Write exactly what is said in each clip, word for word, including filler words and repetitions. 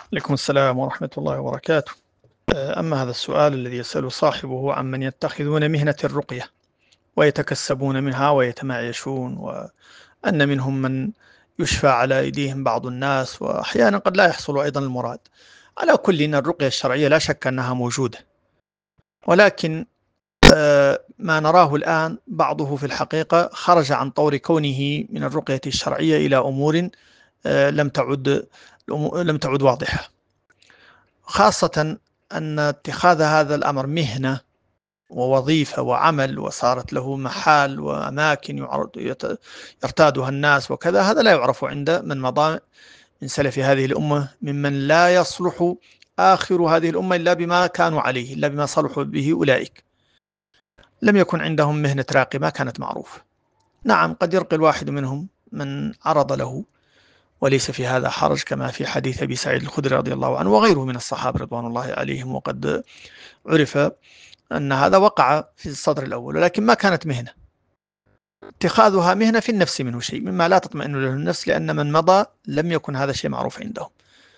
عليكم السلام ورحمة الله وبركاته. أما هذا السؤال الذي يسأل صاحبه عن من يتخذون مهنة الرقية ويتكسبون منها ويتمعيشون، وأن منهم من يشفى على أيديهم بعض الناس، وأحيانا قد لا يحصل أيضا المراد. على كل، إن الرقية الشرعية لا شك أنها موجودة، ولكن ما نراه الآن بعضه في الحقيقة خرج عن طور كونه من الرقية الشرعية إلى أمور لم تعد لم تعد واضحة، خاصة أن اتخاذ هذا الأمر مهنة ووظيفة وعمل، وصارت له محال وأماكن يرتادها الناس وكذا. هذا لا يعرف عند من مضى من سلف هذه الأمة، ممن لا يصلح آخر هذه الأمة إلا بما كانوا عليه، إلا بما صلحوا به أولئك. لم يكن عندهم مهنة راقي، ما كانت معروفة. نعم، قد يرقي الواحد منهم من عرض له، وليس في هذا حرج، كما في حديث أبي سعيد الخدري رضي الله عنه وغيره من الصحابة رضوان الله عليهم. وقد عرف أن هذا وقع في الصدر الأول، ولكن ما كانت مهنة. اتخاذها مهنة في النفس منه شيء مما لا تطمئن له النفس، لأن من مضى لم يكن هذا الشيء معروف عندهم.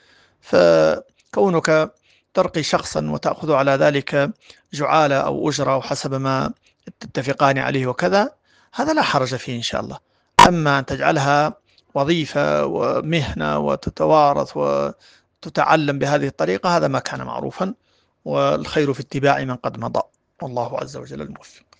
فكونك ترقي شخصا وتأخذ على ذلك جعالة أو أجرة أو حسب ما تتفقان عليه وكذا، هذا لا حرج فيه إن شاء الله. أما أن تجعلها وظيفة ومهنة وتتوارث وتتعلم بهذه الطريقة، هذا ما كان معروفا، والخير في اتباع من قد مضى، والله عز وجل الموفق.